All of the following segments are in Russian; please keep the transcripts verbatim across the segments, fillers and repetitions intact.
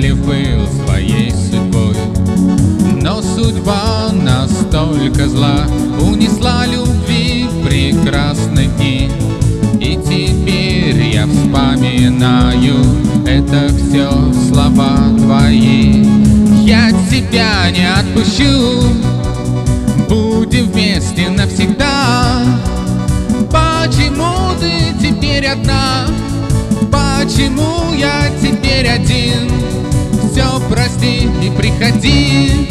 счастлив был своей судьбой. Но судьба настолько зла унесла любви прекрасные дни. И теперь я вспоминаю это все слова твои. Я тебя не отпущу, будем вместе навсегда. Почему ты теперь одна? Почему я теперь один? Все прости и приходи.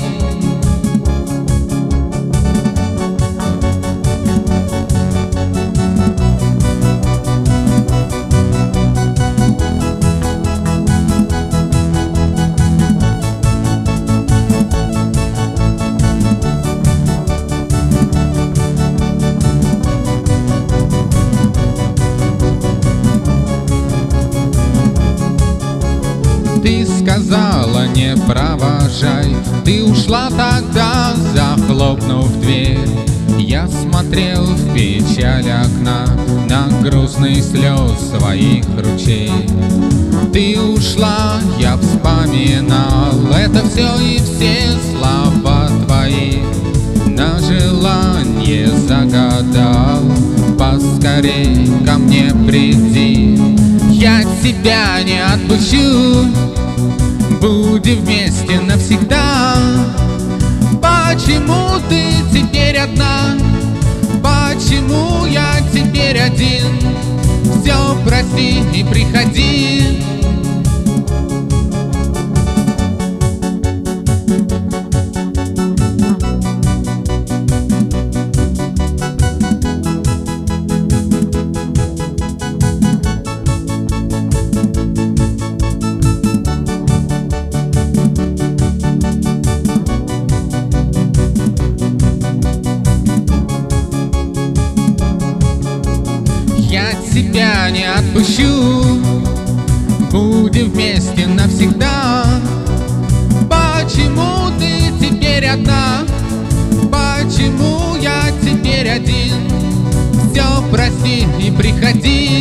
Ты сказала не провожай, ты ушла тогда, захлопнув дверь. Я смотрел в печаль окна на грустный слез своих ручей. Ты ушла, я вспоминал это все и все слова твои. На желание загадал, поскорей ко мне приди. Я тебя не отпущу, будем вместе навсегда. Почему ты теперь одна? Почему я теперь один? Все прости и приходи. Я тебя не отпущу, будем вместе навсегда. Почему ты теперь одна? Почему я теперь один? Все прости и приходи.